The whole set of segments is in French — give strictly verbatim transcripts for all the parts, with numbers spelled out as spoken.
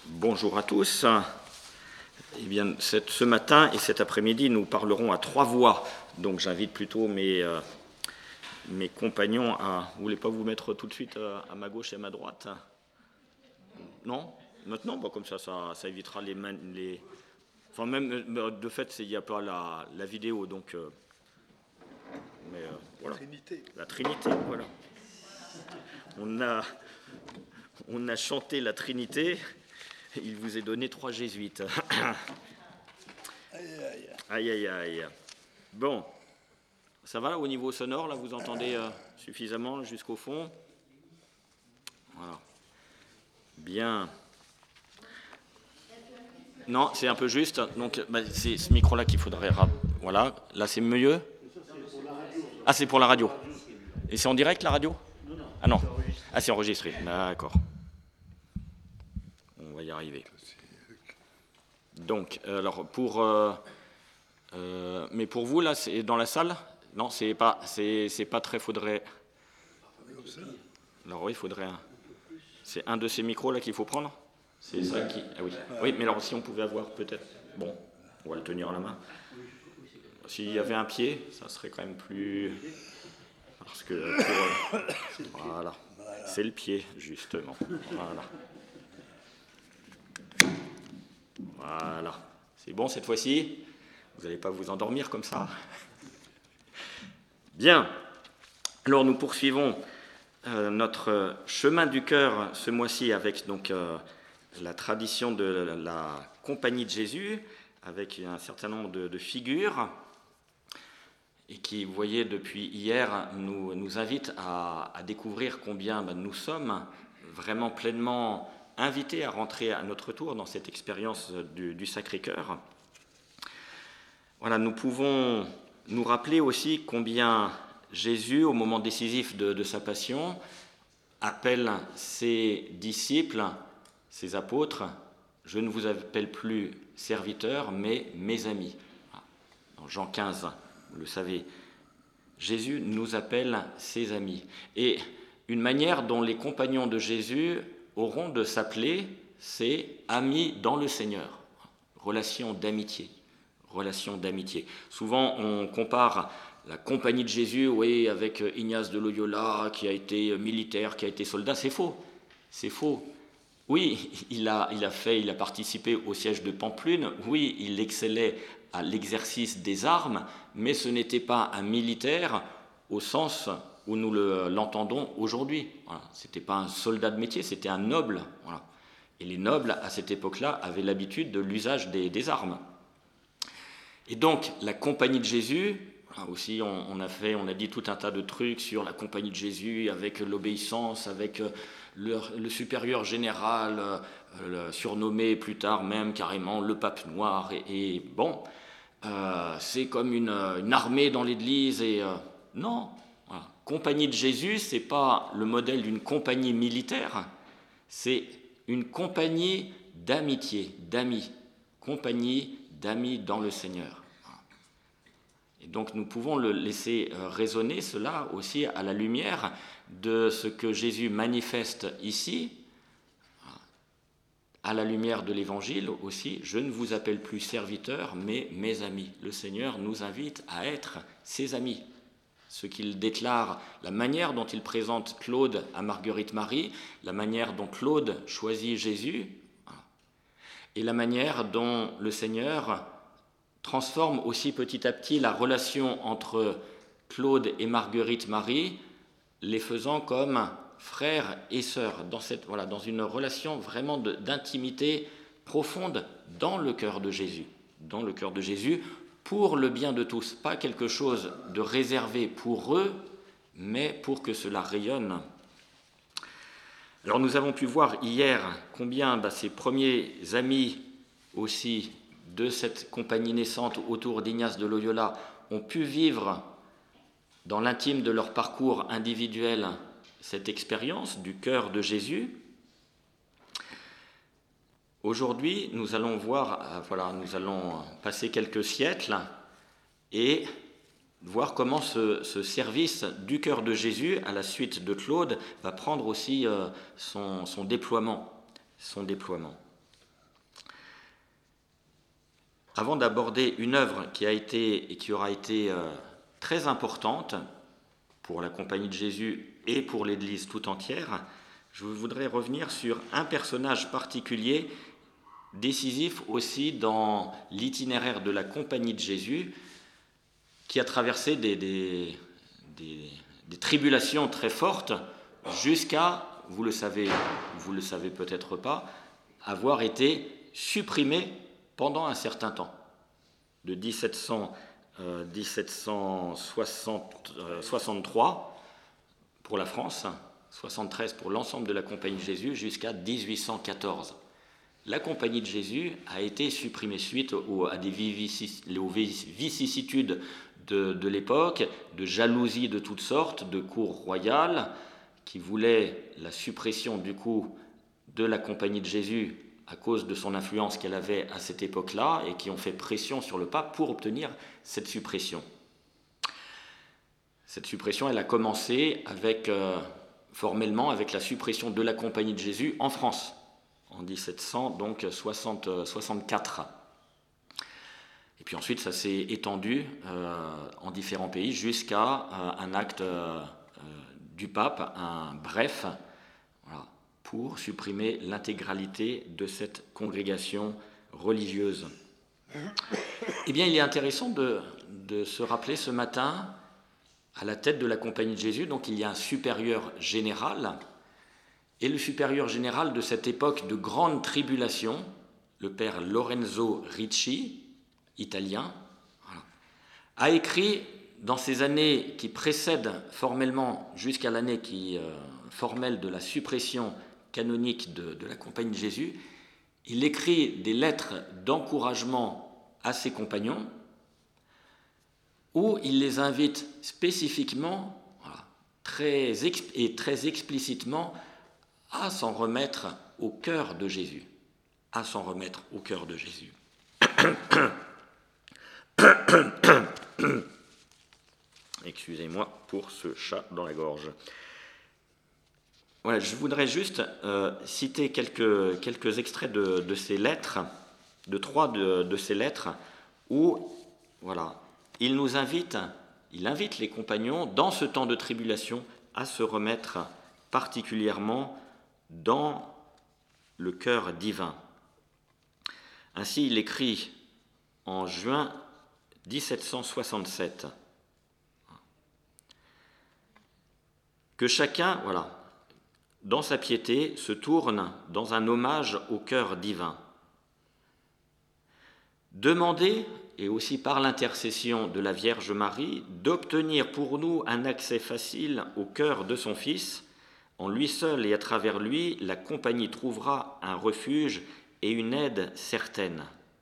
Bonjour à tous. Eh bien, cette, ce matin et cet après-midi, nous parlerons à trois voix. Donc, j'invite plutôt mes, euh, mes compagnons à... Vous voulez pas vous mettre tout de suite à, à ma gauche et à ma droite? Non? Maintenant? Bon, comme ça, ça, ça évitera les... les... Enfin, même, de fait, il n'y a pas la, la vidéo, donc... Euh... Mais euh, voilà. Trinité. La Trinité, voilà. On a, on a chanté la Trinité... Il vous est donné trois jésuites. Aïe, aïe. Aïe, aïe, aïe. Bon, ça va au niveau sonore, là, vous entendez euh, suffisamment jusqu'au fond? Voilà. Bien. Non, c'est un peu juste. Donc, bah, c'est ce micro-là qu'il faudrait... Voilà. Là, c'est mieux? Ah, c'est pour la radio. Et c'est en direct, la radio? Ah non. Ah, c'est enregistré. D'accord. On va y arriver. Donc, alors pour, euh, euh, mais pour vous là, c'est dans la salle? Non, c'est pas, c'est, c'est pas très. Faudrait. Alors oui, il faudrait. Un... C'est un de ces micros là qu'il faut prendre. C'est ça qui. Ah oui. Oui, mais alors si on pouvait avoir peut-être. Bon, on va le tenir à la main. S'il y avait un pied, ça serait quand même plus. Parce que pour... voilà, c'est le pied justement. Voilà. Voilà. C'est bon cette fois-ci? Vous n'allez pas vous endormir comme ça? Bien. Alors nous poursuivons euh, notre chemin du cœur ce mois-ci avec donc euh, la tradition de la Compagnie de Jésus, avec un certain nombre de, de figures, et qui, vous voyez, depuis hier, nous, nous invite à, à découvrir combien ben, nous sommes vraiment pleinement invités à rentrer à notre tour dans cette expérience du, du Sacré-Cœur. Voilà, nous pouvons nous rappeler aussi combien Jésus, au moment décisif de, de sa passion, appelle ses disciples, ses apôtres, « Je ne vous appelle plus serviteurs, mais mes amis ». Dans Jean quinze, vous le savez, Jésus nous appelle ses amis. Et une manière dont les compagnons de Jésus auront de s'appeler, c'est amis dans le Seigneur. Relation d'amitié. Relation d'amitié. Souvent, on compare la compagnie de Jésus, oui, avec Ignace de Loyola, qui a été militaire, qui a été soldat. C'est faux. C'est faux. Oui, il a, il a fait, il a participé au siège de Pampelune. Oui, il excellait à l'exercice des armes, mais ce n'était pas un militaire au sens où nous le, l'entendons aujourd'hui. Voilà. Ce n'était pas un soldat de métier, c'était un noble. Voilà. Et les nobles, à cette époque-là, avaient l'habitude de l'usage des, des armes. Et donc, la Compagnie de Jésus, là aussi, on, on, a fait, on a dit tout un tas de trucs sur la Compagnie de Jésus, avec l'obéissance, avec le, le supérieur général, euh, surnommé plus tard même carrément le pape noir. Et, et bon, euh, c'est comme une, une armée dans l'Église. Et euh, non, voilà. Compagnie de Jésus, ce n'est pas le modèle d'une compagnie militaire, c'est une compagnie d'amitié, d'amis, compagnie d'amis dans le Seigneur. Et donc nous pouvons le laisser résonner cela aussi à la lumière de ce que Jésus manifeste ici, à la lumière de l'Évangile aussi. Je ne vous appelle plus serviteurs, mais mes amis. Le Seigneur nous invite à être ses amis. Ce qu'il déclare, la manière dont il présente Claude à Marguerite Marie, la manière dont Claude choisit Jésus, et la manière dont le Seigneur transforme aussi petit à petit la relation entre Claude et Marguerite Marie, les faisant comme frères et sœurs, dans, cette, voilà, dans une relation vraiment de, d'intimité profonde dans le cœur de Jésus, dans le cœur de Jésus, pour le bien de tous, pas quelque chose de réservé pour eux, mais pour que cela rayonne. Alors nous avons pu voir hier combien bah, ces premiers amis aussi de cette compagnie naissante autour d'Ignace de Loyola ont pu vivre dans l'intime de leur parcours individuel cette expérience du cœur de Jésus. Aujourd'hui, nous allons voir, voilà, nous allons passer quelques siècles et voir comment ce, ce service du cœur de Jésus, à la suite de Claude, va prendre aussi euh, son, son déploiement, son déploiement. avant d'aborder une œuvre qui a été et qui aura été euh, très importante pour la Compagnie de Jésus et pour l'Église tout entière, je voudrais revenir sur un personnage particulier, décisif aussi dans l'itinéraire de la Compagnie de Jésus, qui a traversé des, des, des, des tribulations très fortes jusqu'à, vous le savez, vous le savez peut-être pas, avoir été supprimé pendant un certain temps, de dix-sept cents, euh, dix-sept cent soixante-trois pour la France, soixante-treize pour l'ensemble de la Compagnie de Jésus, jusqu'à dix-huit cent quatorze. La Compagnie de Jésus a été supprimée suite aux, à des vicissitudes de, de l'époque, de jalousie de toutes sortes, de cours royales qui voulaient la suppression du coup de la Compagnie de Jésus à cause de son influence qu'elle avait à cette époque-là et qui ont fait pression sur le pape pour obtenir cette suppression. Cette suppression, elle a commencé avec, euh, formellement avec la suppression de la Compagnie de Jésus en France, en dix-sept cent soixante-quatre. Et puis ensuite, ça s'est étendu euh, en différents pays jusqu'à euh, un acte euh, du pape, un bref, voilà, pour supprimer l'intégralité de cette congrégation religieuse. Eh bien, il est intéressant de, de se rappeler ce matin, à la tête de la Compagnie de Jésus, donc il y a un supérieur général, et le supérieur général de cette époque de grande tribulation, le père Lorenzo Ricci, italien, voilà, a écrit dans ces années qui précèdent formellement jusqu'à l'année qui, euh, formelle de la suppression canonique de, de la Compagnie de Jésus, il écrit des lettres d'encouragement à ses compagnons où il les invite spécifiquement, voilà, très exp- et très explicitement à s'en remettre au cœur de Jésus, à s'en remettre au cœur de Jésus. Excusez-moi pour ce chat dans la gorge. Voilà, je voudrais juste euh, citer quelques, quelques extraits de, de ces lettres, de trois de, de ces lettres, où voilà, il nous invite, il invite les compagnons, dans ce temps de tribulation, à se remettre particulièrement dans le cœur divin. Ainsi, il écrit en juin dix-sept cent soixante-sept que chacun, voilà, dans sa piété, se tourne dans un hommage au cœur divin. Demandez, et aussi par l'intercession de la Vierge Marie, d'obtenir pour nous un accès facile au cœur de son Fils. En lui seul et à travers lui, la Compagnie trouvera un refuge et une aide certaine.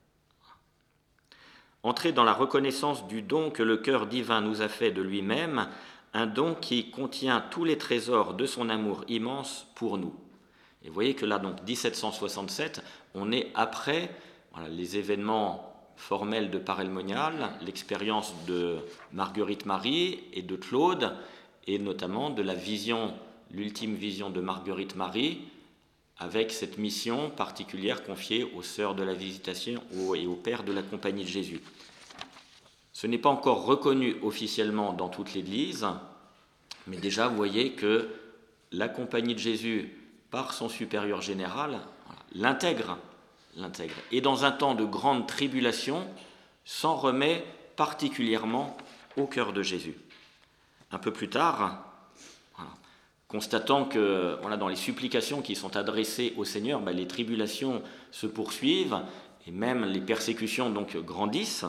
Entrez dans la reconnaissance du don que le cœur divin nous a fait de lui-même, un don qui contient tous les trésors de son amour immense pour nous. Et vous voyez que là, donc, dix-sept cent soixante-sept, on est après voilà, les événements formels de Paray-le-Monial, l'expérience de Marguerite Marie et de Claude, et notamment de la vision, l'ultime vision de Marguerite Marie, avec cette mission particulière confiée aux sœurs de la Visitation et au Père de la Compagnie de Jésus. Ce n'est pas encore reconnu officiellement dans toute l'Église, mais déjà vous voyez que la Compagnie de Jésus, par son supérieur général, voilà, l'intègre, l'intègre. Et dans un temps de grande tribulation, s'en remet particulièrement au cœur de Jésus. Un peu plus tard, voilà, constatant que voilà, dans les supplications qui sont adressées au Seigneur, ben, les tribulations se poursuivent et même les persécutions donc grandissent,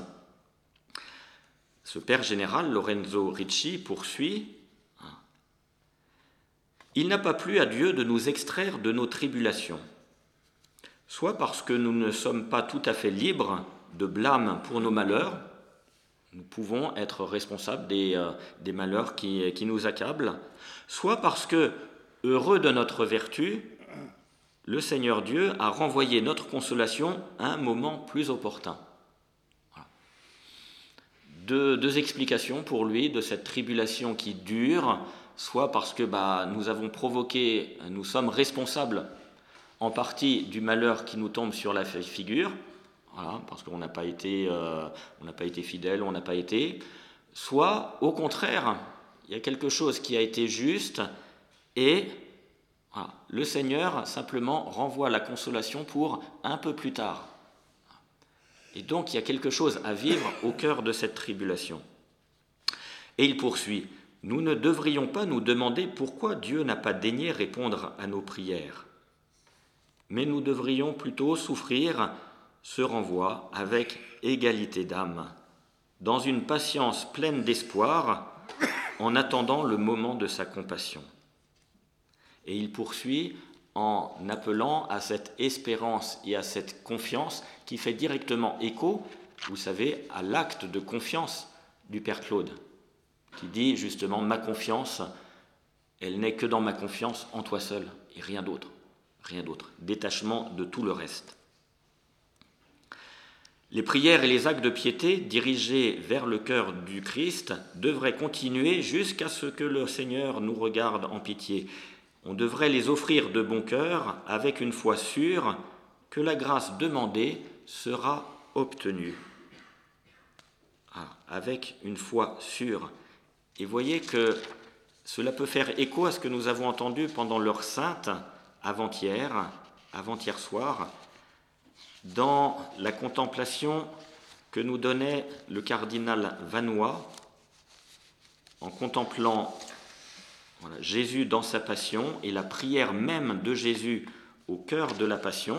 ce père général, Lorenzo Ricci, poursuit « Il n'a pas plu à Dieu de nous extraire de nos tribulations, soit parce que nous ne sommes pas tout à fait libres de blâme pour nos malheurs, nous pouvons être responsables des, euh, des malheurs qui, qui nous accablent, soit parce que, heureux de notre vertu, le Seigneur Dieu a renvoyé notre consolation à un moment plus opportun. » Deux, deux explications pour lui de cette tribulation qui dure, soit parce que bah, nous avons provoqué, nous sommes responsables en partie du malheur qui nous tombe sur la figure, voilà, parce qu'on n'a pas été, euh, on n'a pas été fidèle, on n'a pas été, soit au contraire, il y a quelque chose qui a été juste et voilà, le Seigneur simplement renvoie la consolation pour un peu plus tard. Et donc il y a quelque chose à vivre au cœur de cette tribulation. Et il poursuit, « Nous ne devrions pas nous demander pourquoi Dieu n'a pas daigné répondre à nos prières, mais nous devrions plutôt souffrir ce renvoi avec égalité d'âme, dans une patience pleine d'espoir, en attendant le moment de sa compassion. » Et il poursuit en appelant à cette espérance et à cette confiance qui fait directement écho, vous savez, à l'acte de confiance du Père Claude, qui dit justement « Ma confiance, elle n'est que dans ma confiance en toi seul et rien d'autre, rien d'autre, détachement de tout le reste. » Les prières et les actes de piété dirigés vers le cœur du Christ devraient continuer jusqu'à ce que le Seigneur nous regarde en pitié. On devrait les offrir de bon cœur avec une foi sûre que la grâce demandée sera obtenue. Ah, avec une foi sûre. Et voyez que cela peut faire écho à ce que nous avons entendu pendant l'heure sainte avant-hier, avant-hier soir, dans la contemplation que nous donnait le cardinal Vanois en contemplant voilà, Jésus dans sa passion et la prière même de Jésus au cœur de la passion,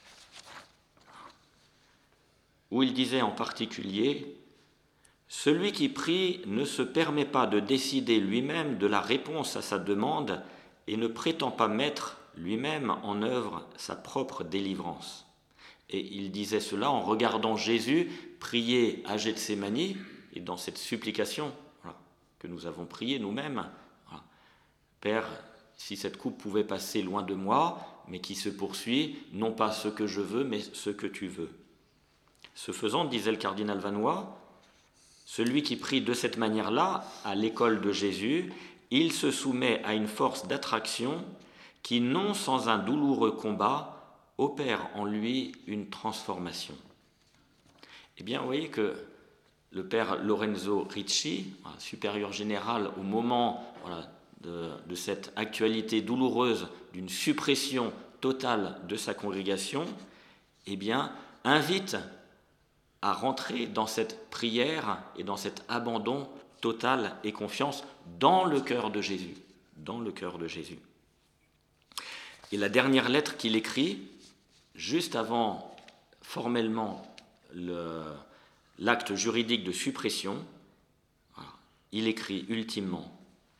où il disait en particulier « Celui qui prie ne se permet pas de décider lui-même de la réponse à sa demande et ne prétend pas mettre lui-même en œuvre sa propre délivrance. » Et il disait cela en regardant Jésus prier à Gethsémani, et dans cette supplication voilà, que nous avons priée nous-mêmes, voilà, « Père, si cette coupe pouvait passer loin de moi, mais qui se poursuit, non pas ce que je veux, mais ce que tu veux. » Ce faisant, disait le cardinal Vanois, celui qui prie de cette manière-là, à l'école de Jésus, il se soumet à une force d'attraction qui, non sans un douloureux combat, opère en lui une transformation. Eh bien, vous voyez que le père Lorenzo Ricci, supérieur général au moment voilà, de, de cette actualité douloureuse d'une suppression totale de sa congrégation, eh bien, invite à rentrer dans cette prière et dans cet abandon total et confiance dans le cœur de Jésus, dans le cœur de Jésus. Et la dernière lettre qu'il écrit, juste avant formellement le, l'acte juridique de suppression, voilà, il écrit ultimement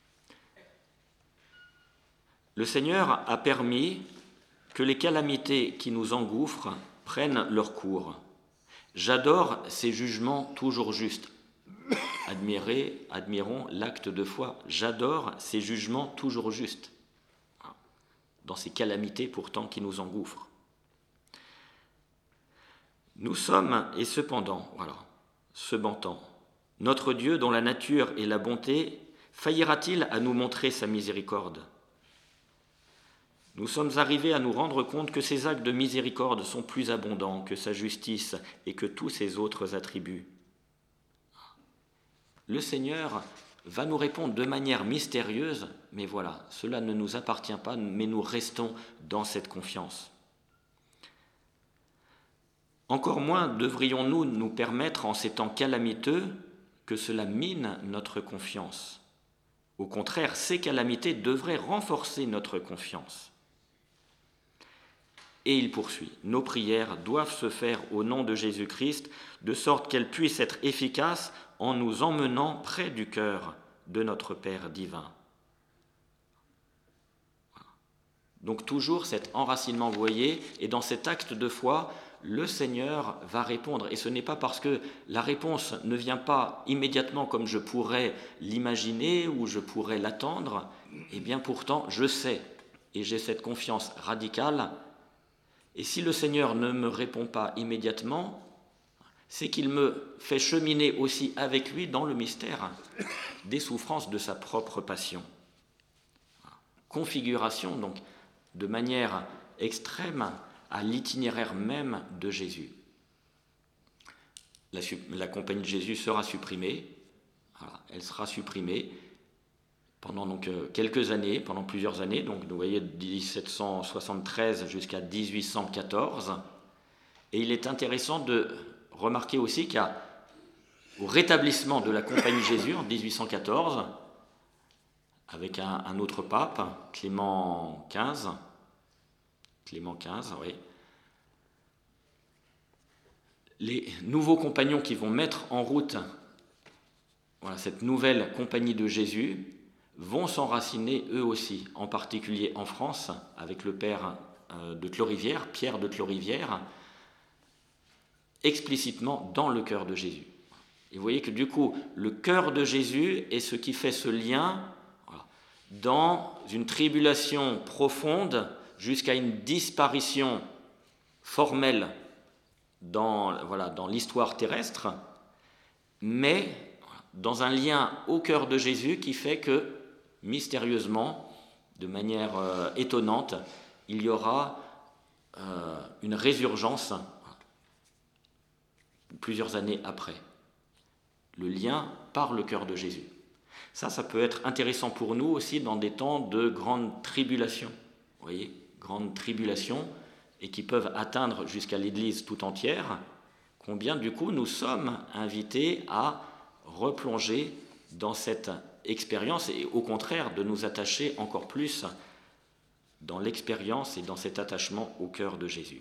« Le Seigneur a permis que les calamités qui nous engouffrent prennent leur cours. J'adore ces jugements toujours justes. » Admirez, admirons l'acte de foi. J'adore ces jugements toujours justes, dans ces calamités pourtant qui nous engouffrent. Nous sommes, et cependant, voilà, cependant, notre Dieu dont la nature et la bonté, faillira-t-il à nous montrer sa miséricorde ? Nous sommes arrivés à nous rendre compte que ses actes de miséricorde sont plus abondants que sa justice et que tous ses autres attributs. Le Seigneur va nous répondre de manière mystérieuse, mais voilà, cela ne nous appartient pas, mais nous restons dans cette confiance. Encore moins devrions-nous nous permettre, en ces temps calamiteux, que cela mine notre confiance. Au contraire, ces calamités devraient renforcer notre confiance. Et il poursuit, « Nos prières doivent se faire au nom de Jésus-Christ, de sorte qu'elles puissent être efficaces en nous emmenant près du cœur de notre Père divin. » Donc toujours cet enracinement, vous voyez, et dans cet acte de foi, le Seigneur va répondre. Et ce n'est pas parce que la réponse ne vient pas immédiatement comme je pourrais l'imaginer ou je pourrais l'attendre, et bien pourtant je sais, et j'ai cette confiance radicale. Et si le Seigneur ne me répond pas immédiatement, c'est qu'il me fait cheminer aussi avec lui dans le mystère des souffrances de sa propre passion. Configuration, donc, de manière extrême à l'itinéraire même de Jésus. la, la Compagnie de Jésus sera supprimée. Voilà, elle sera supprimée pendant donc quelques années, pendant plusieurs années, donc vous voyez de dix-sept cent soixante-treize jusqu'à dix-huit cent quatorze. Et il est intéressant de remarquer aussi qu'au rétablissement de la Compagnie de Jésus en dix-huit cent quatorze, avec un, un autre pape, Clément quinze, Clément quinze, oui, les nouveaux compagnons qui vont mettre en route voilà, cette nouvelle Compagnie de Jésus vont s'enraciner eux aussi, en particulier en France, avec le père de Clorivière, Pierre de Clorivière, explicitement dans le cœur de Jésus. Et vous voyez que du coup, le cœur de Jésus est ce qui fait ce lien voilà, dans une tribulation profonde jusqu'à une disparition formelle dans, voilà, dans l'histoire terrestre, mais dans un lien au cœur de Jésus qui fait que, mystérieusement, de manière euh, étonnante, il y aura euh, une résurgence plusieurs années après. Le lien par le cœur de Jésus. Ça, ça peut être intéressant pour nous aussi dans des temps de grande tribulation. Vous voyez, grande tribulation, et qui peuvent atteindre jusqu'à l'Église tout entière, combien du coup nous sommes invités à replonger dans cette expérience et au contraire de nous attacher encore plus dans l'expérience et dans cet attachement au cœur de Jésus.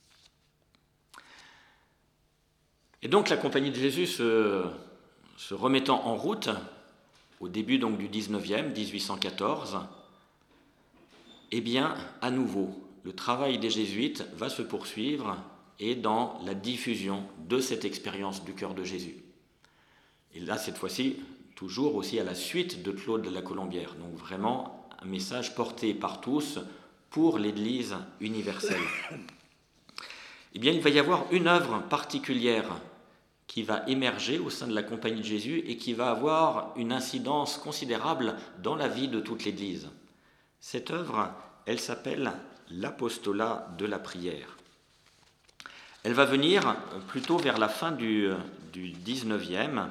Et donc la Compagnie de Jésus se, se remettant en route au début donc du dix-neuvième, dix-huit cent quatorze, eh bien à nouveau le travail des jésuites va se poursuivre et dans la diffusion de cette expérience du cœur de Jésus. Et là, cette fois-ci, toujours aussi à la suite de Claude de la Colombière. Donc vraiment un message porté par tous pour l'Église universelle. Eh bien, il va y avoir une œuvre particulière qui va émerger au sein de la Compagnie de Jésus et qui va avoir une incidence considérable dans la vie de toute l'Église. Cette œuvre, elle s'appelle l'apostolat de la prière. Elle va venir plutôt vers la fin du, du dix-neuvième,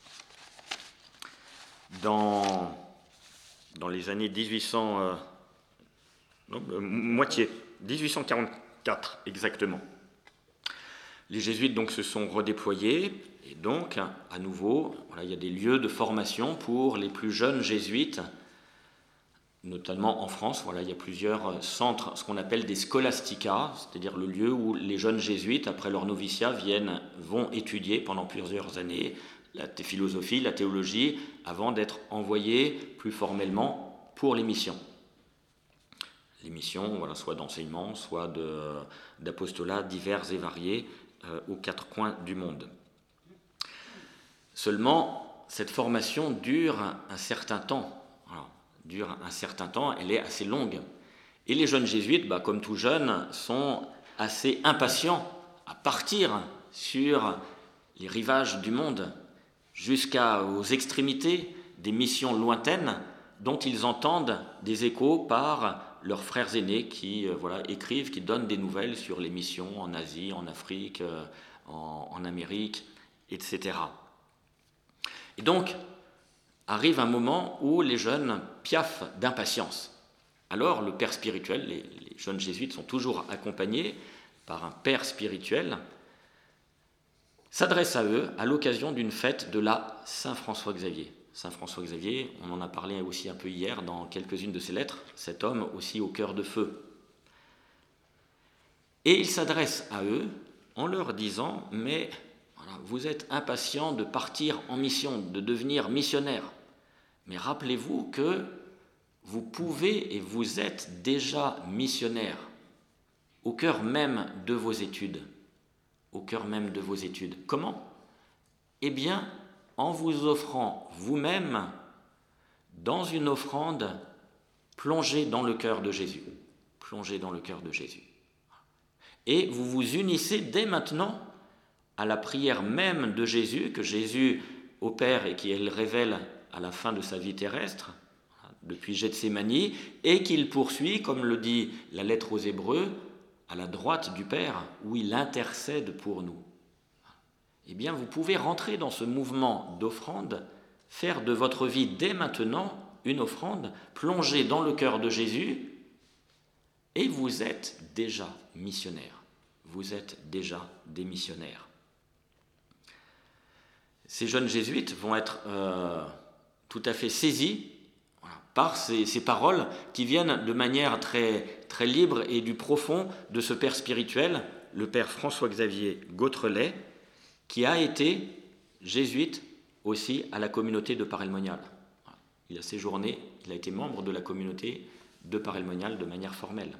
dans, dans les années dix-huit cents, euh, non, euh, moitié, dix-huit cent quarante-quatre exactement. Les jésuites donc se sont redéployés et donc à nouveau, voilà, il y a des lieux de formation pour les plus jeunes jésuites, notamment en France. Voilà, il y a plusieurs centres, ce qu'on appelle des scholastica, c'est-à-dire le lieu où les jeunes jésuites, après leur noviciat, viennent, vont étudier pendant plusieurs années la philosophie, la théologie, avant d'être envoyés plus formellement pour les missions. Les missions, voilà, soit d'enseignement, soit de, d'apostolat divers et variés euh, aux quatre coins du monde. Seulement, cette formation dure un certain temps. Voilà, dure un certain temps, elle est assez longue. Et les jeunes jésuites, bah, comme tout jeunes, sont assez impatients à partir sur les rivages du monde, jusqu'aux extrémités des missions lointaines dont ils entendent des échos par leurs frères aînés qui euh, voilà, écrivent, qui donnent des nouvelles sur les missions en Asie, en Afrique, euh, en, en Amérique, et cetera. Et donc, arrive un moment où les jeunes piaffent d'impatience. Alors, le père spirituel, les, les jeunes jésuites sont toujours accompagnés par un père spirituel, s'adresse à eux à l'occasion d'une fête de la Saint-François-Xavier. Saint-François-Xavier, on en a parlé aussi un peu hier dans quelques-unes de ses lettres, cet homme aussi au cœur de feu. Et il s'adresse à eux en leur disant « Mais voilà, vous êtes impatients de partir en mission, de devenir missionnaire. Mais rappelez-vous que vous pouvez et vous êtes déjà missionnaire au cœur même de vos études. » Au cœur même de vos études. Comment ? Eh bien, en vous offrant vous-même dans une offrande plongée dans le cœur de Jésus. Plongée dans le cœur de Jésus. Et vous vous unissez dès maintenant à la prière même de Jésus, que Jésus opère et qu'il révèle à la fin de sa vie terrestre, depuis Gethsémani, et qu'il poursuit, comme le dit la lettre aux Hébreux, à la droite du Père, où il intercède pour nous. eh bien vous pouvez rentrer dans ce mouvement d'offrande, faire de votre vie dès maintenant une offrande, plonger dans le cœur de Jésus, et vous êtes déjà missionnaire. Vous êtes déjà des missionnaires. Ces jeunes jésuites vont être euh, tout à fait saisis voilà, par ces, ces paroles qui viennent de manière très, très libre et du profond de ce père spirituel, le père François-Xavier Gautrelet, qui a été jésuite aussi à la communauté de Paray-le-Monial. Il a séjourné, il a été membre de la communauté de Paray-le-Monial de manière formelle.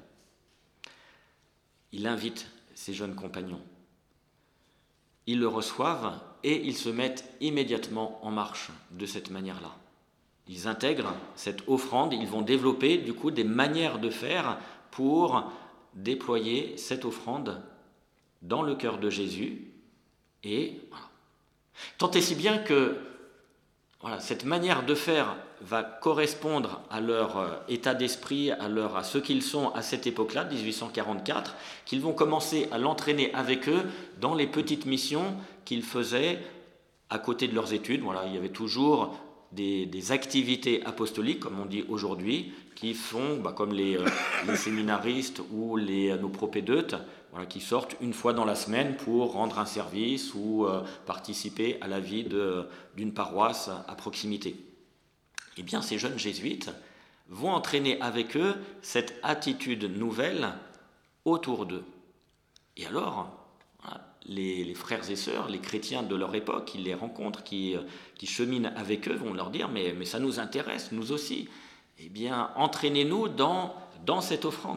Il invite ses jeunes compagnons. Ils le reçoivent et ils se mettent immédiatement en marche de cette manière-là. Ils intègrent cette offrande, ils vont développer du coup des manières de faire pour déployer cette offrande dans le cœur de Jésus. Et voilà. Tant et si bien que voilà, cette manière de faire va correspondre à leur euh, état d'esprit, à, leur, à ce qu'ils sont à cette époque-là, dix-huit cent quarante-quatre, qu'ils vont commencer à l'entraîner avec eux dans les petites missions qu'ils faisaient à côté de leurs études. Voilà, il y avait toujours des, des activités apostoliques, comme on dit aujourd'hui, qui font, bah, comme les, euh, les séminaristes ou les, nos propédeutes, voilà, qui sortent une fois dans la semaine pour rendre un service ou euh, participer à la vie de, d'une paroisse à proximité. Eh bien, ces jeunes jésuites vont entraîner avec eux cette attitude nouvelle autour d'eux. Et alors, voilà, les, les frères et sœurs, les chrétiens de leur époque, qui les rencontrent, qui, qui cheminent avec eux, vont leur dire « mais, mais ça nous intéresse, nous aussi. Eh bien, entraînez-nous dans, dans cette offrande. »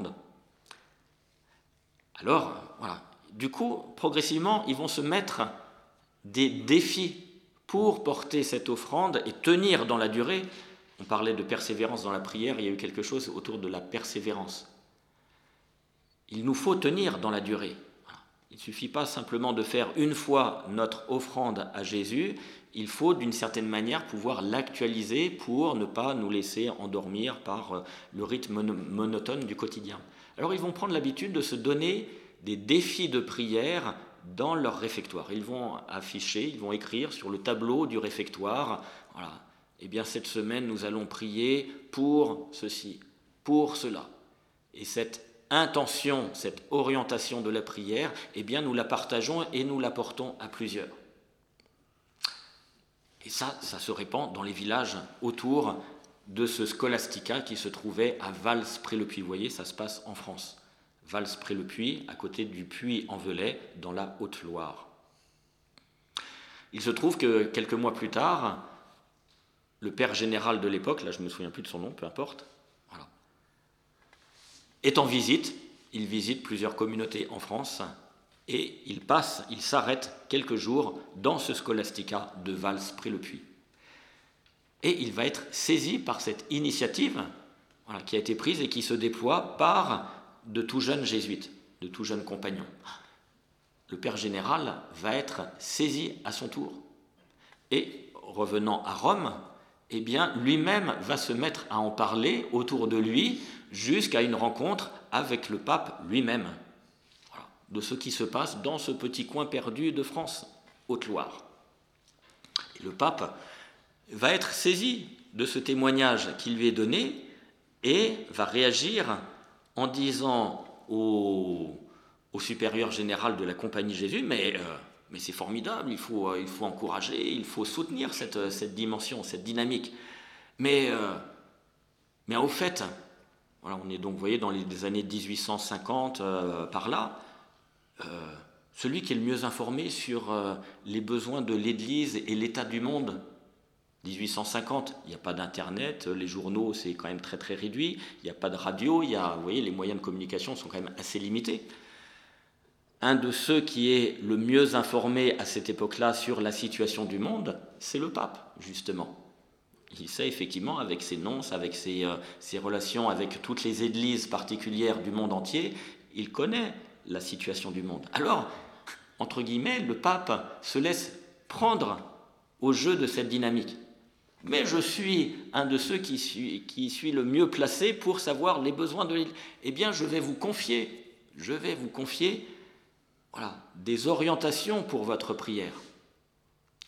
Alors, voilà, du coup, progressivement, ils vont se mettre des défis pour porter cette offrande et tenir dans la durée. On parlait de persévérance dans la prière, il y a eu quelque chose autour de la persévérance. Il nous faut tenir dans la durée. Voilà. Il ne suffit pas simplement de faire une fois notre offrande à Jésus, il faut d'une certaine manière pouvoir l'actualiser pour ne pas nous laisser endormir par le rythme monotone du quotidien. Alors ils vont prendre l'habitude de se donner des défis de prière dans leur réfectoire. Ils vont afficher, ils vont écrire sur le tableau du réfectoire, voilà, eh bien cette semaine nous allons prier pour ceci, pour cela. Et cette intention, cette orientation de la prière, eh bien nous la partageons et nous la portons à plusieurs. Et ça, ça se répand dans les villages autour de ce Scholastica qui se trouvait à Vals-près-le-Puy. Vous voyez, ça se passe en France. Vals-près-le-Puy, à côté du Puy-en-Velay, dans la Haute-Loire. Il se trouve que quelques mois plus tard, le père général de l'époque, là je ne me souviens plus de son nom, peu importe, voilà, est en visite. Il visite plusieurs communautés en France et il passe, il s'arrête quelques jours dans ce Scholastica de Vals-près-le-Puy. Et il va être saisi par cette initiative voilà, qui a été prise et qui se déploie par de tout jeunes jésuites, de tout jeunes compagnons. Le père général va être saisi à son tour. Et revenant à Rome, eh bien, lui-même va se mettre à en parler autour de lui jusqu'à une rencontre avec le pape lui-même. Voilà, de ce qui se passe dans ce petit coin perdu de France, Haute-Loire. Et le pape va être saisi de ce témoignage qui lui est donné et va réagir en disant au, au supérieur général de la Compagnie Jésus, mais, euh, mais c'est formidable, il faut, euh, il faut encourager, il faut soutenir cette, cette dimension, cette dynamique. Mais, euh, mais au fait, voilà, on est donc, vous voyez, dans les années dix-huit cent cinquante, euh, par là, euh, celui qui est le mieux informé sur euh, les besoins de l'Église et l'état du monde, dix-huit cent cinquante, il n'y a pas d'internet, les journaux c'est quand même très très réduit, il n'y a pas de radio, il y a, vous voyez, les moyens de communication sont quand même assez limités. Un de ceux qui est le mieux informé à cette époque-là sur la situation du monde, c'est le pape, justement. Il sait effectivement, avec ses nonces, avec ses, euh, ses relations avec toutes les églises particulières du monde entier, il connaît la situation du monde. Alors, entre guillemets, le pape se laisse prendre au jeu de cette dynamique. Mais je suis un de ceux qui suis, qui suis le mieux placé pour savoir les besoins de l'Église. Eh bien, je vais vous confier, je vais vous confier voilà, des orientations pour votre prière.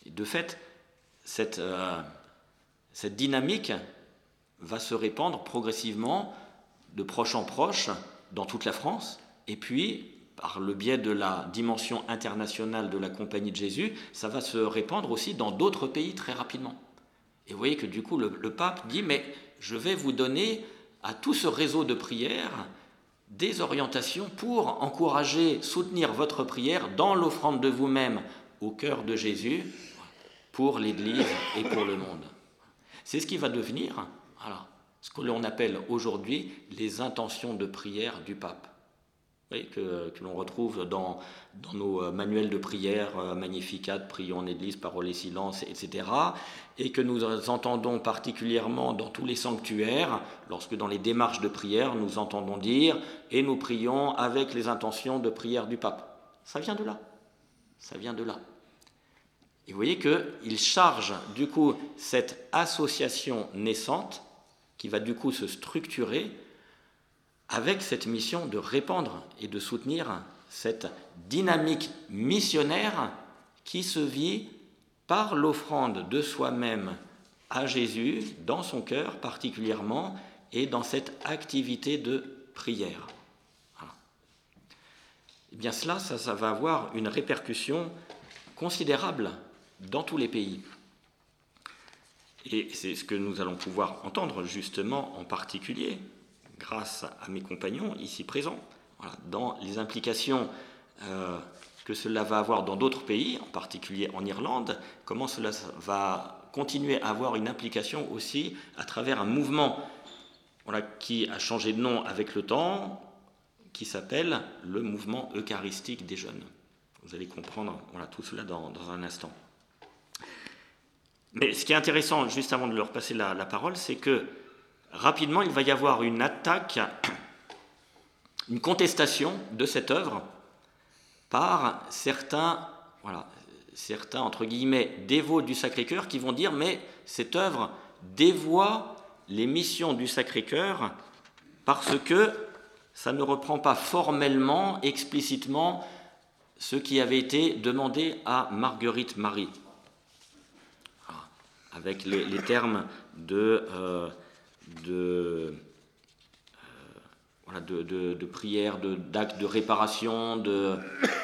Et de fait, cette, euh, cette dynamique va se répandre progressivement de proche en proche dans toute la France, et puis par le biais de la dimension internationale de la Compagnie de Jésus, ça va se répandre aussi dans d'autres pays très rapidement. Et vous voyez que du coup, le, le pape dit, mais je vais vous donner à tout ce réseau de prières des orientations pour encourager, soutenir votre prière dans l'offrande de vous-même au cœur de Jésus pour l'Église et pour le monde. C'est ce qui va devenir, voilà, ce que l'on appelle aujourd'hui les intentions de prière du pape. Vous voyez, que, que l'on retrouve dans, dans nos manuels de prière, euh, Magnificat, Prions en Église, Parole et Silence, et cetera, et que nous entendons particulièrement dans tous les sanctuaires, lorsque dans les démarches de prière, nous entendons dire « et nous prions avec les intentions de prière du pape ». Ça vient de là, ça vient de là. Et vous voyez qu'il charge du coup cette association naissante, qui va du coup se structurer, avec cette mission de répandre et de soutenir cette dynamique missionnaire qui se vit par l'offrande de soi-même à Jésus, dans son cœur particulièrement, et dans cette activité de prière. Voilà. Et bien cela, ça, ça va avoir une répercussion considérable dans tous les pays. Et c'est ce que nous allons pouvoir entendre justement en particulier grâce à mes compagnons ici présents, voilà, dans les implications euh, que cela va avoir dans d'autres pays, en particulier en Irlande, comment cela va continuer à avoir une implication aussi à travers un mouvement voilà, qui a changé de nom avec le temps, qui s'appelle le mouvement eucharistique des jeunes. Vous allez comprendre voilà, tout cela dans, dans un instant. Mais ce qui est intéressant, juste avant de leur passer la, la parole, c'est que rapidement, il va y avoir une attaque, une contestation de cette œuvre par certains, voilà, certains entre guillemets, dévots du Sacré-Cœur qui vont dire « mais cette œuvre dévoie les missions du Sacré-Cœur parce que ça ne reprend pas formellement, explicitement, ce qui avait été demandé à Marguerite Marie. » Avec les, les termes de... Euh, de, euh, voilà, de, de, de prière, de, d'actes de réparation, de,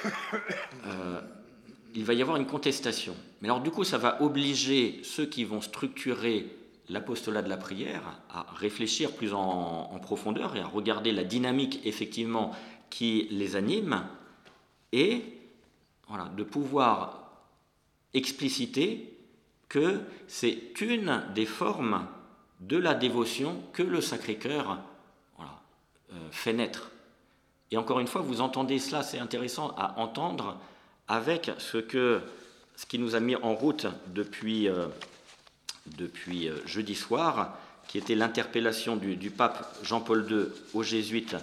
euh, il va y avoir une contestation. Mais alors du coup, ça va obliger ceux qui vont structurer l'apostolat de la prière à réfléchir plus en, en profondeur et à regarder la dynamique effectivement qui les anime et voilà, de pouvoir expliciter que c'est une des formes de la dévotion que le Sacré-Cœur voilà, euh, fait naître. Et encore une fois, vous entendez cela, c'est intéressant à entendre avec ce, que, ce qui nous a mis en route depuis, euh, depuis euh, jeudi soir, qui était l'interpellation du, du pape Jean-Paul deux aux jésuites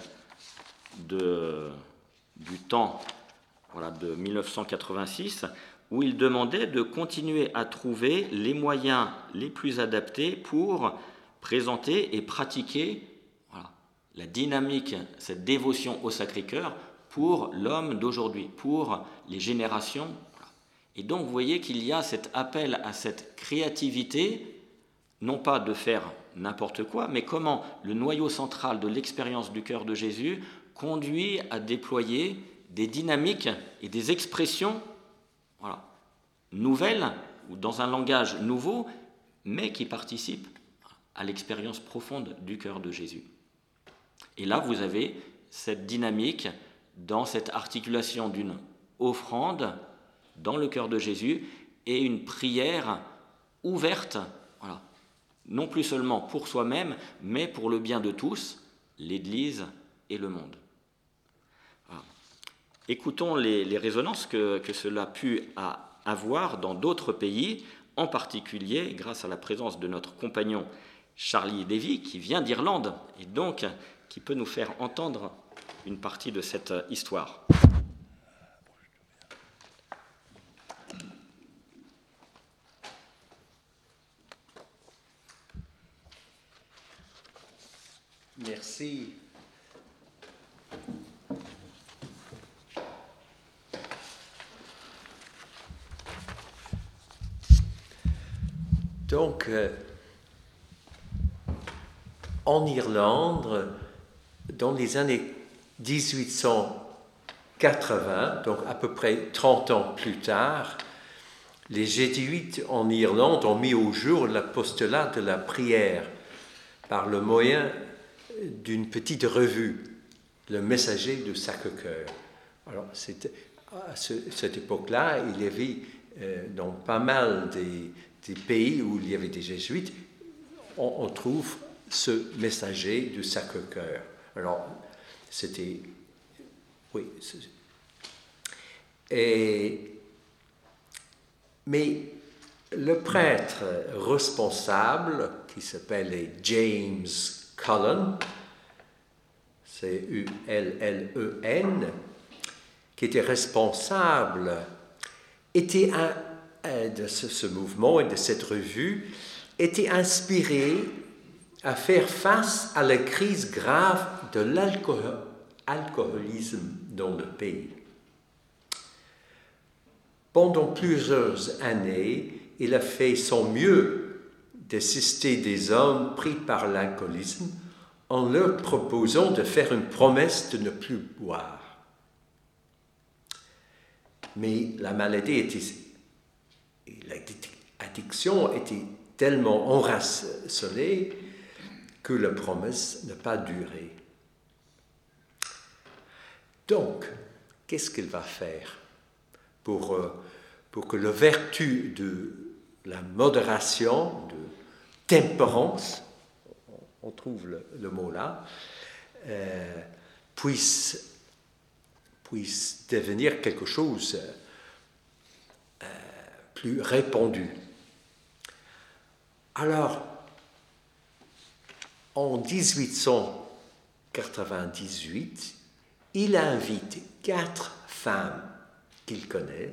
de, du temps voilà, de mille neuf cent quatre-vingt-six, où il demandait de continuer à trouver les moyens les plus adaptés pour présenter et pratiquer voilà, la dynamique, cette dévotion au Sacré-Cœur pour l'homme d'aujourd'hui, pour les générations. Et donc vous voyez qu'il y a cet appel à cette créativité, non pas de faire n'importe quoi, mais comment le noyau central de l'expérience du cœur de Jésus conduit à déployer des dynamiques et des expressions voilà, nouvelles, ou dans un langage nouveau, mais qui participent à l'expérience profonde du cœur de Jésus. Et là, vous avez cette dynamique dans cette articulation d'une offrande dans le cœur de Jésus et une prière ouverte, voilà, non plus seulement pour soi-même, mais pour le bien de tous, l'Église et le monde. Voilà. Écoutons les, les résonances que, que cela a pu avoir dans d'autres pays, en particulier grâce à la présence de notre compagnon Charlie Davy, qui vient d'Irlande, et donc qui peut nous faire entendre une partie de cette histoire. Merci. Donc, euh, en Irlande, dans les années dix-huit cent quatre-vingts, donc à peu près trente ans plus tard, les jésuites en Irlande ont mis au jour l'apostolat de la prière par le moyen d'une petite revue, Le Messager du Sacré-Cœur. Alors, c'était, à ce, cette époque-là, il y avait euh, dans pas mal des, des pays où il y avait des jésuites, on, on trouve ce Messager du Sacré-Cœur. Alors, c'était... Oui. C'est, et... Mais le prêtre responsable, qui s'appelait James Cullen, c'est U L L E N, qui était responsable, était un, un, de ce, ce mouvement et de cette revue, était inspiré à faire face à la crise grave de l'alcoolisme dans le pays. Pendant plusieurs années, il a fait son mieux d'assister des hommes pris par l'alcoolisme en leur proposant de faire une promesse de ne plus boire. Mais la maladie était, l'addiction était tellement enracinée que la promesse n'a pas duré. Donc, qu'est-ce qu'il va faire pour, pour que la vertu de la modération, de tempérance, on trouve le, le mot là, euh, puisse, puisse devenir quelque chose euh, plus répandu. Alors, en dix-huit cent quatre-vingt-dix-huit, il invite quatre femmes qu'il connaît,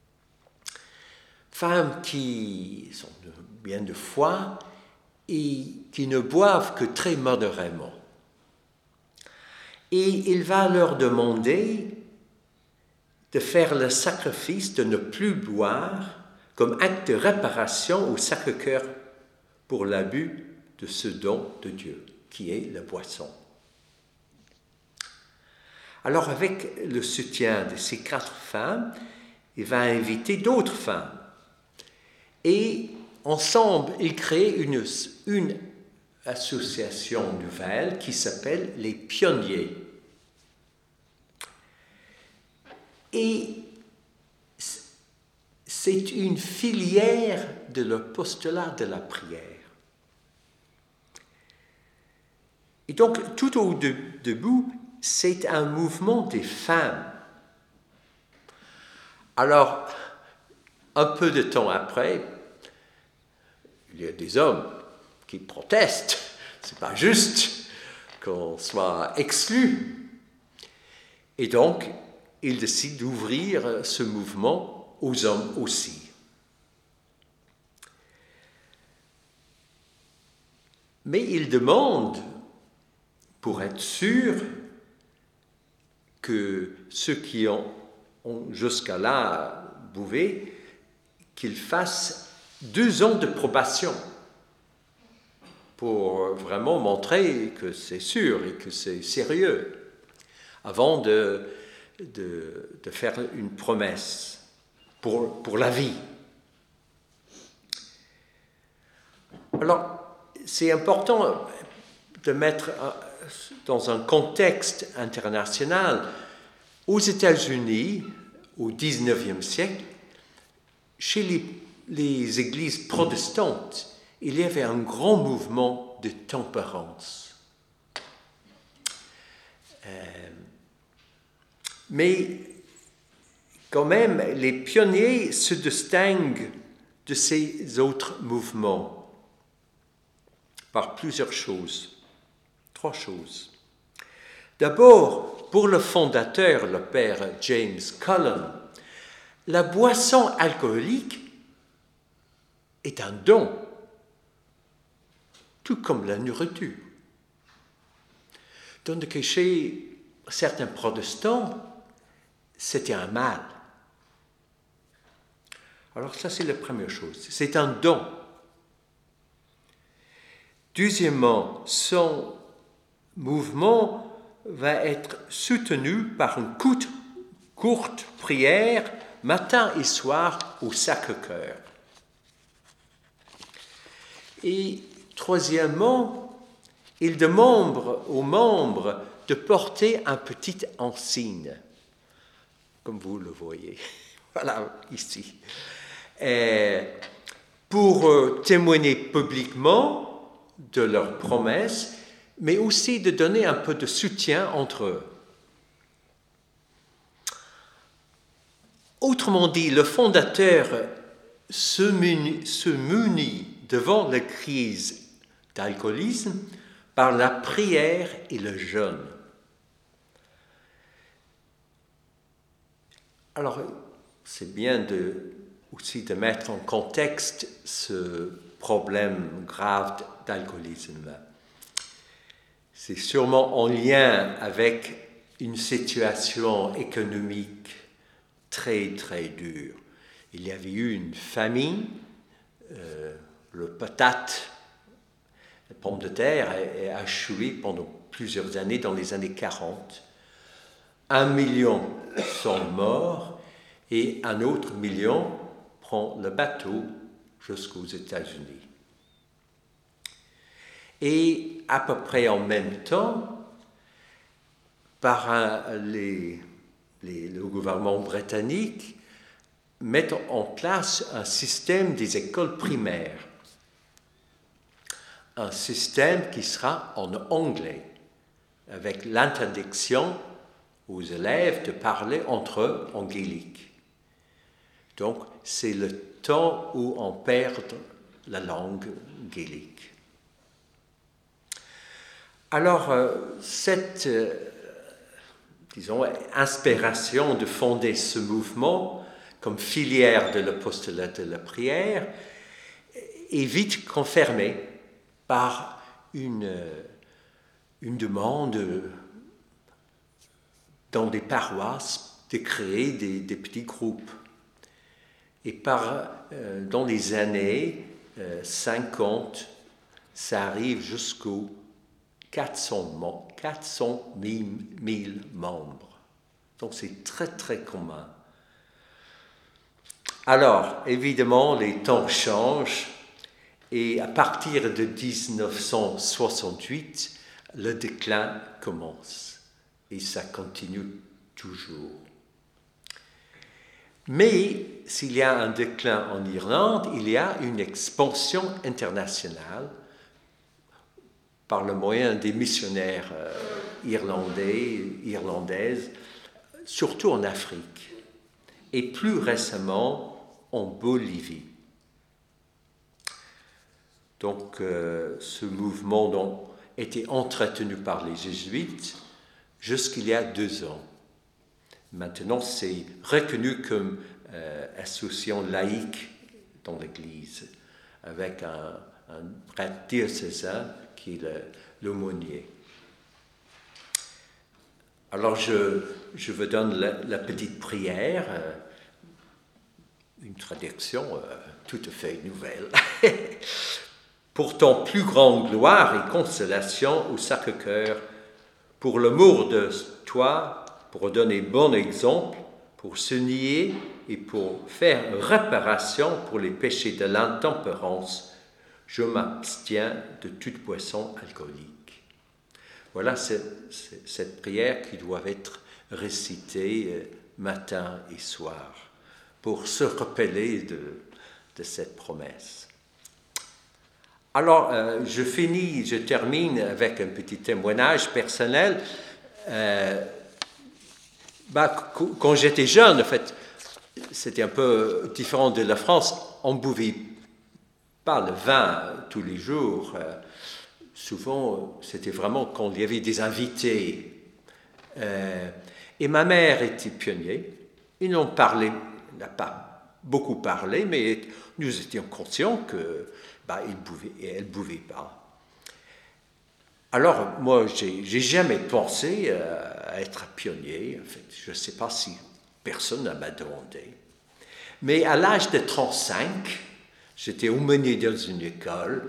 femmes qui sont bien de foi et qui ne boivent que très modérément. Et il va leur demander de faire le sacrifice de ne plus boire comme acte de réparation au Sacré-Cœur pour l'abus de ce don de Dieu, qui est la boisson. Alors, avec le soutien de ces quatre femmes, il va inviter d'autres femmes. Et ensemble, ils créent une, une association nouvelle qui s'appelle les Pionniers. Et c'est une filière de l'apostolat de la prière. Et donc, tout au début, c'est un mouvement des femmes. Alors, un peu de temps après, il y a des hommes qui protestent. C'est pas juste qu'on soit exclu. Et donc, ils décident d'ouvrir ce mouvement aux hommes aussi. Mais ils demandent, pour être sûrs, que ceux qui ont, ont jusqu'à là bouvé, qu'ils fassent deux ans de probation pour vraiment montrer que c'est sûr et que c'est sérieux avant de, de, de faire une promesse pour, pour la vie. Alors, c'est important de mettre dans un contexte international. Aux États-Unis, au dix-neuvième siècle, chez les, les églises protestantes, il y avait un grand mouvement de tempérance. Euh, mais quand même, les pionniers se distinguent de ces autres mouvements par plusieurs choses. Trois choses. D'abord, pour le fondateur, le père James Cullen, la boisson alcoolique est un don, tout comme la nourriture. Tandis que chez certains protestants, c'était un mal. Alors ça, c'est la première chose. C'est un don. Deuxièmement, son mouvement va être soutenu par une courte, courte prière matin et soir au Sacré-Cœur. Et troisièmement, il demande aux membres de porter un petit insigne, comme vous le voyez, voilà, ici, et pour euh, témoigner publiquement de leurs promesses, mais aussi de donner un peu de soutien entre eux. Autrement dit, le fondateur se munit, se munit devant la crise d'alcoolisme par la prière et le jeûne. Alors, c'est bien de, aussi de mettre en contexte ce problème grave d'alcoolisme. C'est sûrement en lien avec une situation économique très, très dure. Il y avait eu une famine, euh, le patate, la pomme de terre a échoué pendant plusieurs années, dans les années quarante. Un million sont morts et un autre million prend le bateau jusqu'aux États-Unis. Et à peu près en même temps, par un, les, les, le gouvernement britannique met en place un système des écoles primaires. Un système qui sera en anglais, avec l'interdiction aux élèves de parler entre eux en gaélique. Donc, c'est le temps où on perd la langue gaélique. Alors, euh, cette, euh, disons, inspiration de fonder ce mouvement comme filière de l'apostolat de la prière est vite confirmée par une, une demande dans des paroisses de créer des, des petits groupes. Et par, euh, dans les années euh, cinquante, ça arrive jusqu'aux quatre cent mille membres. Donc c'est très très commun. Alors, évidemment, les temps changent et à partir de dix-neuf cent soixante-huit, le déclin commence et ça continue toujours. Mais s'il y a un déclin en Irlande, il y a une expansion internationale par le moyen des missionnaires euh, irlandais, irlandaises, surtout en Afrique, et plus récemment en Bolivie. Donc, euh, ce mouvement donc, était entretenu par les jésuites jusqu'il y a deux ans. Maintenant, c'est reconnu comme euh, association laïque dans l'Église, avec un, un prêtre diocésain qui est le, l'aumônier. Alors, je, je vous donne la, la petite prière, euh, une traduction euh, tout à fait nouvelle. Pour ton plus grande gloire et consolation au Sacré-Cœur, pour l'amour de toi, pour donner bon exemple, pour se nier et pour faire réparation pour les péchés de l'intempérance, je m'abstiens de toute boisson alcoolique. Voilà cette, cette prière qui doit être récitée matin et soir pour se rappeler de, de cette promesse. Alors, euh, je finis, je termine avec un petit témoignage personnel. Euh, bah, quand j'étais jeune, en fait, c'était un peu différent de la France. On ne buvait pas le vin tous les jours. Euh, souvent, c'était vraiment quand il y avait des invités. Euh, et ma mère était pionnière. Ils n'ont parlé, n'a pas beaucoup parlé, mais nous étions conscients que bah, il buvait, et elle ne buvait pas. Alors, moi, je n'ai jamais pensé euh, à être pionnier. En fait, je ne sais pas si personne ne m'a demandé. Mais à l'âge de trente-cinq, j'étais aumônier dans une école.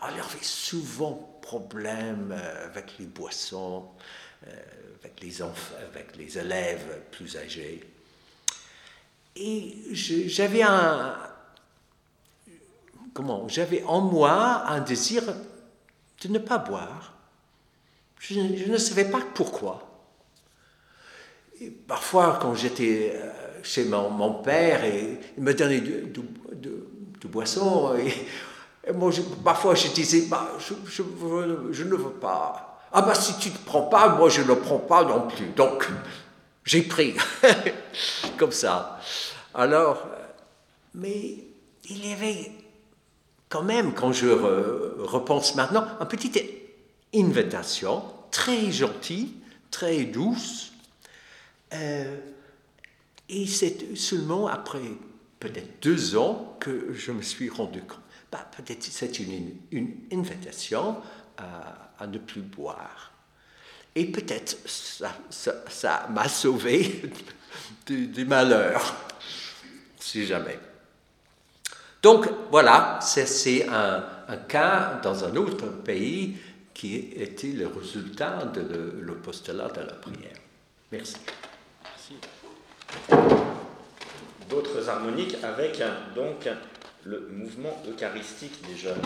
alors, il y avait souvent problème avec les boissons, avec les enfants, avec les élèves plus âgés. Et je, j'avais un, comment, j'avais en moi un désir de ne pas boire. Je, je ne savais pas pourquoi. Et parfois, quand j'étais chez mon, mon père, et il me donnait de, de, de, de boissons, et, et moi, je, parfois je disais, bah, je, je, je ne veux pas. Ah bah si tu ne prends pas, moi je ne prends pas non plus. Donc, j'ai pris, comme ça. Alors, mais il y avait quand même, quand je re, repense maintenant, une petite invitation, très gentille, très douce. Euh, et c'est seulement après peut-être deux ans que je me suis rendu compte. Bah, peut-être c'est une, une invitation à, à ne plus boire. Et peut-être ça, ça, ça m'a sauvé du, du malheur, si jamais. Donc voilà, c'est, c'est un, un cas dans un autre pays qui était le résultat de l'apostolat de la prière. Merci. Merci. D'autres harmoniques avec donc le mouvement eucharistique des jeunes.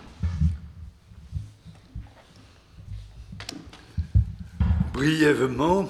Brièvement,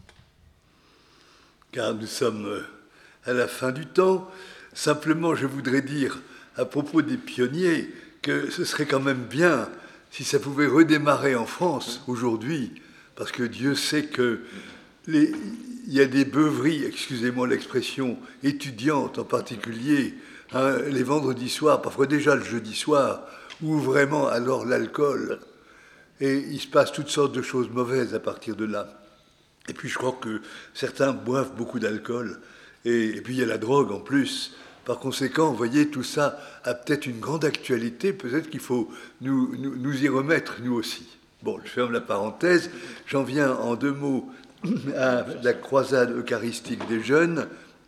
car nous sommes à la fin du temps, simplement je voudrais dire à propos des pionniers que ce serait quand même bien si ça pouvait redémarrer en France aujourd'hui, parce que Dieu sait que les, il y a des beuveries, excusez-moi l'expression, étudiantes en particulier, hein, les vendredis soirs, parfois déjà le jeudi soir, où vraiment alors l'alcool, et il se passe toutes sortes de choses mauvaises à partir de là. Et puis je crois que certains boivent beaucoup d'alcool, et, et puis il y a la drogue en plus. Par conséquent, vous voyez, tout ça a peut-être une grande actualité, peut-être qu'il faut nous, nous, nous y remettre, nous aussi. Bon, je ferme la parenthèse, j'en viens en deux mots à la croisade eucharistique des jeunes,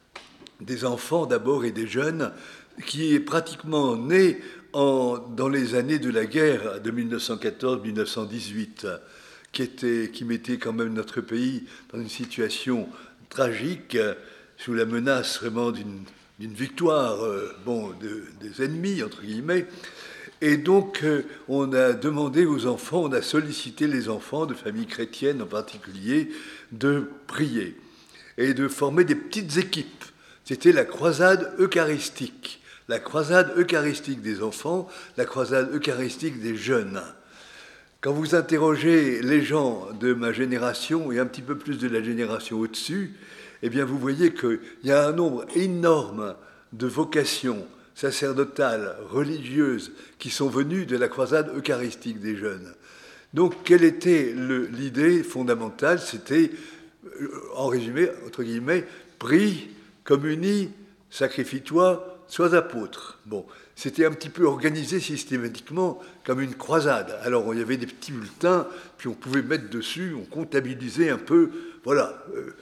des enfants d'abord et des jeunes, qui est pratiquement née en, dans les années de la guerre de mille neuf cent quatorze à mille neuf cent dix-huit, qui, était, qui mettait quand même notre pays dans une situation tragique, sous la menace vraiment d'une, d'une victoire euh, bon, de, des ennemis, entre guillemets. Et donc, euh, on a demandé aux enfants, on a sollicité les enfants de familles chrétiennes en particulier, de prier et de former des petites équipes. C'était la croisade eucharistique, la croisade eucharistique des enfants, la croisade eucharistique des jeunes. Quand vous interrogez les gens de ma génération et un petit peu plus de la génération au-dessus, eh bien vous voyez qu'il y a un nombre énorme de vocations sacerdotales, religieuses, qui sont venues de la croisade eucharistique des jeunes. Donc, quelle était le, l'idée fondamentale? C'était, en résumé, entre guillemets, prie, communie, sacrifie-toi, sois apôtre. Bon, c'était un petit peu organisé systématiquement comme une croisade. Alors, il y avait des petits bulletins, puis on pouvait mettre dessus, on comptabilisait un peu, voilà. Euh,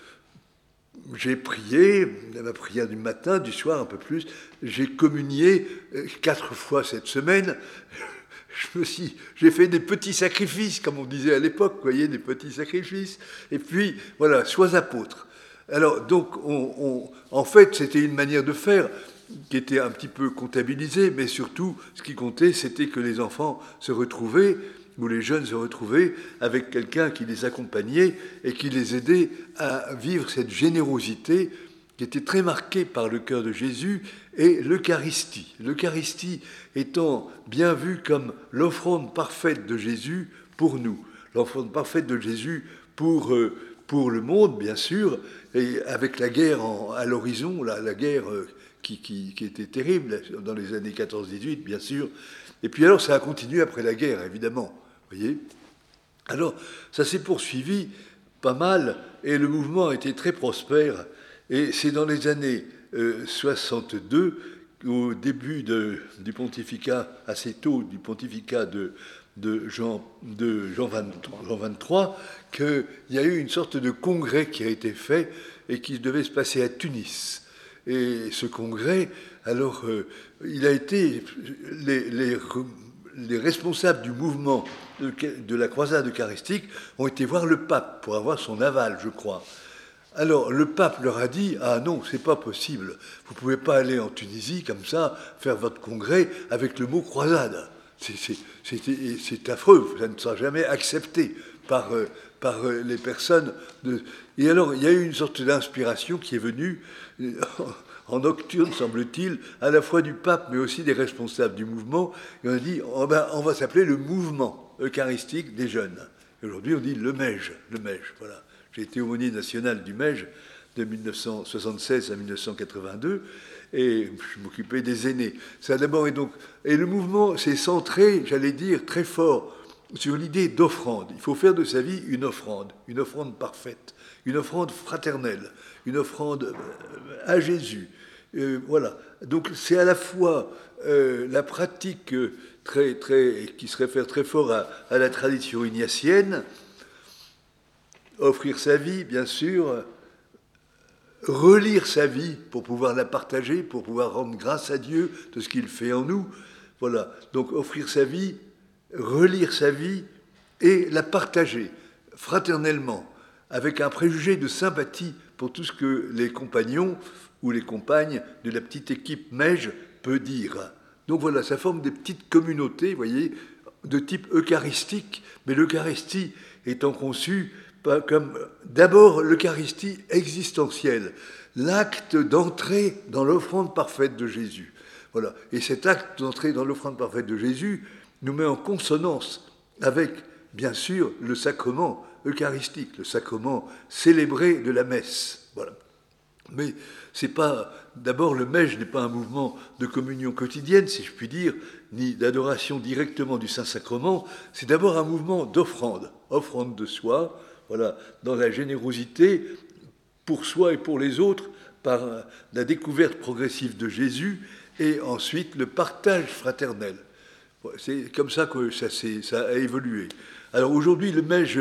j'ai prié, la prière du matin, du soir un peu plus, j'ai communié quatre fois cette semaine. Je me suis, j'ai fait des petits sacrifices, comme on disait à l'époque, vous voyez, des petits sacrifices. Et puis, voilà, sois apôtre. Alors, donc, on, on, en fait, c'était une manière de faire qui était un petit peu comptabilisée, mais surtout, ce qui comptait, c'était que les enfants se retrouvaient, où les jeunes se retrouvaient avec quelqu'un qui les accompagnait et qui les aidait à vivre cette générosité qui était très marquée par le cœur de Jésus et l'Eucharistie. L'Eucharistie étant bien vue comme l'offrande parfaite de Jésus pour nous, l'offrande parfaite de Jésus pour, euh, pour le monde, bien sûr, et avec la guerre en, à l'horizon, la, la guerre euh, qui, qui, qui était terrible dans les années quatorze dix-huit, bien sûr. Et puis alors, ça a continué après la guerre, évidemment. Voyez ? Alors, ça s'est poursuivi pas mal, et le mouvement a été très prospère. Et c'est dans les années euh, soixante-deux, au début de, du pontificat, assez tôt du pontificat de, de, Jean, de Jean, vingt-trois, Jean vingt-trois, qu'il y a eu une sorte de congrès qui a été fait et qui devait se passer à Tunis. Et ce congrès, alors, euh, il a été... Les, les, les responsables du mouvement de, de la croisade eucharistique ont été voir le pape pour avoir son aval, je crois. Alors le pape leur a dit « Ah non, c'est pas possible, vous pouvez pas aller en Tunisie comme ça, faire votre congrès avec le mot croisade. C'est, c'est, c'est, c'est affreux, ça ne sera jamais accepté par, euh, par euh, les personnes. De... » Et alors il y a eu une sorte d'inspiration qui est venue euh, en nocturne, semble-t-il, à la fois du pape mais aussi des responsables du mouvement. Et on a dit oh ben, on va s'appeler le mouvement eucharistique des jeunes. Et aujourd'hui on dit le MEJ, le MEJ, voilà. J'ai été aumônier national du MEJ de mille neuf cent soixante-seize à mille neuf cent quatre-vingt-deux et je m'occupais des aînés. Ça d'abord et donc et le mouvement s'est centré, j'allais dire, très fort sur l'idée d'offrande. Il faut faire de sa vie une offrande, une offrande parfaite, une offrande fraternelle, une offrande à Jésus. Euh, voilà. Donc c'est à la fois euh, la pratique très très qui se réfère très fort à, à la tradition ignatienne. Offrir sa vie, bien sûr, relire sa vie pour pouvoir la partager, pour pouvoir rendre grâce à Dieu de ce qu'il fait en nous. Voilà, donc offrir sa vie, relire sa vie et la partager fraternellement, avec un préjugé de sympathie pour tout ce que les compagnons ou les compagnes de la petite équipe MEJ peut dire. Donc voilà, ça forme des petites communautés, vous voyez, de type eucharistique, mais l'Eucharistie étant conçue comme d'abord l'Eucharistie existentielle, l'acte d'entrée dans l'offrande parfaite de Jésus. Voilà. Et cet acte d'entrée dans l'offrande parfaite de Jésus nous met en consonance avec, bien sûr, le sacrement eucharistique, le sacrement célébré de la messe. Voilà. Mais c'est pas, d'abord, le MEJ n'est pas un mouvement de communion quotidienne, si je puis dire, ni d'adoration directement du Saint-Sacrement, c'est d'abord un mouvement d'offrande, offrande de soi, voilà, dans la générosité pour soi et pour les autres, par la découverte progressive de Jésus, et ensuite le partage fraternel. C'est comme ça que ça, ça a évolué. Alors aujourd'hui, le MEJ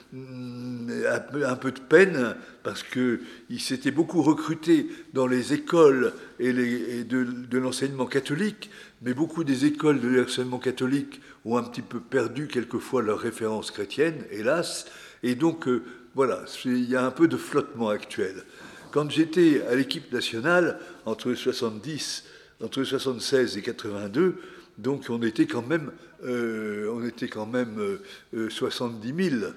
a un peu de peine, parce qu'il s'était beaucoup recruté dans les écoles et, les, et de, de l'enseignement catholique, mais beaucoup des écoles de l'enseignement catholique ont un petit peu perdu quelquefois leur référence chrétienne, hélas. Et donc, euh, voilà, il y a un peu de flottement actuel. Quand j'étais à l'équipe nationale, entre soixante-dix, entre soixante-seize et quatre-vingt-deux, donc on était quand même, euh, on était quand même euh, soixante-dix mille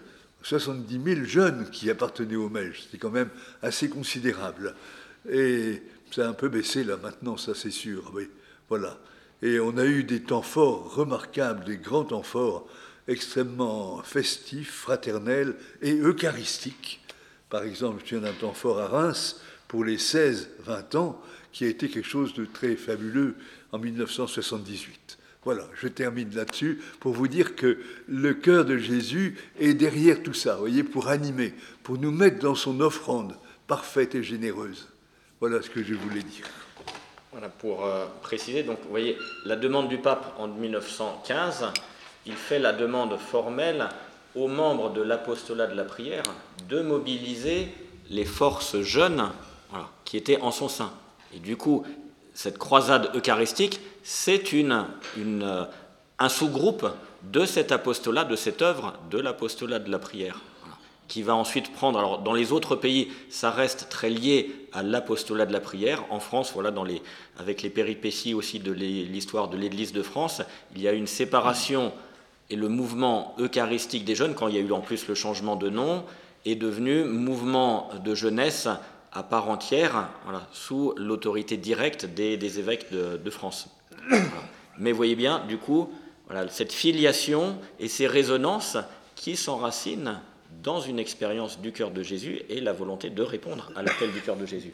jeunes qui appartenaient au MEJ. C'était quand même assez considérable. Et ça a un peu baissé là maintenant, ça c'est sûr. Oui, voilà. Et on a eu des temps forts remarquables, des grands temps forts, extrêmement festif, fraternel et eucharistique. Par exemple, je tiens un temps fort à Reims pour les seize vingt ans, qui a été quelque chose de très fabuleux en mille neuf cent soixante-dix-huit. Voilà, je termine là-dessus pour vous dire que le cœur de Jésus est derrière tout ça, vous voyez, pour animer, pour nous mettre dans son offrande parfaite et généreuse. Voilà ce que je voulais dire. Voilà, pour euh, préciser, donc vous voyez, la demande du pape en mille neuf cent quinze, il fait la demande formelle aux membres de l'apostolat de la prière de mobiliser les forces jeunes, voilà, qui étaient en son sein. Et du coup, cette croisade eucharistique, c'est une, une, un sous-groupe de cet apostolat, de cette œuvre de l'apostolat de la prière, voilà, qui va ensuite prendre, alors dans les autres pays, ça reste très lié à l'apostolat de la prière. En France, voilà, dans les, avec les péripéties aussi de l'histoire de l'Église de France, il y a une séparation. Et le mouvement eucharistique des jeunes, quand il y a eu en plus le changement de nom, est devenu mouvement de jeunesse à part entière, voilà, sous l'autorité directe des, des évêques de, de France. Voilà. Mais voyez bien, du coup, voilà, cette filiation et ces résonances qui s'enracinent dans une expérience du cœur de Jésus et la volonté de répondre à l'appel du cœur de Jésus.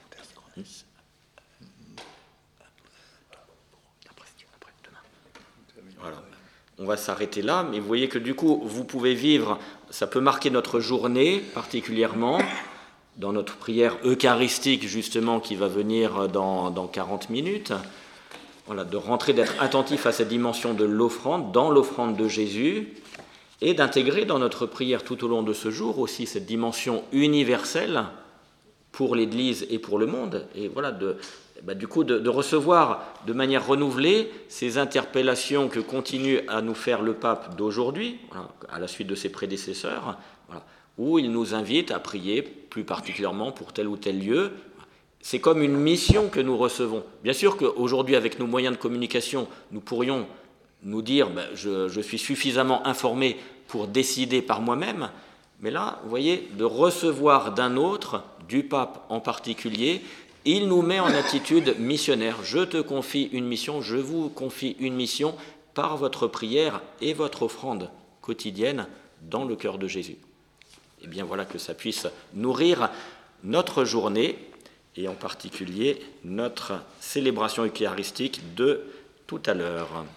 Voilà. On va s'arrêter là, mais vous voyez que du coup, vous pouvez vivre, ça peut marquer notre journée particulièrement, dans notre prière eucharistique justement qui va venir dans, dans quarante minutes, voilà, de rentrer, d'être attentif à cette dimension de l'offrande, dans l'offrande de Jésus, et d'intégrer dans notre prière tout au long de ce jour aussi cette dimension universelle pour l'Église et pour le monde, et voilà, de, ben, du coup, de, de recevoir de manière renouvelée ces interpellations que continue à nous faire le pape d'aujourd'hui, voilà, à la suite de ses prédécesseurs, voilà, où il nous invite à prier plus particulièrement pour tel ou tel lieu. C'est comme une mission que nous recevons. Bien sûr qu'aujourd'hui, avec nos moyens de communication, nous pourrions nous dire ben, je, je suis suffisamment informé pour décider par moi-même, mais là, vous voyez, de recevoir d'un autre, du pape en particulier, il nous met en attitude missionnaire. Je te confie une mission, je vous confie une mission par votre prière et votre offrande quotidienne dans le cœur de Jésus. Et bien voilà que ça puisse nourrir notre journée et en particulier notre célébration eucharistique de tout à l'heure.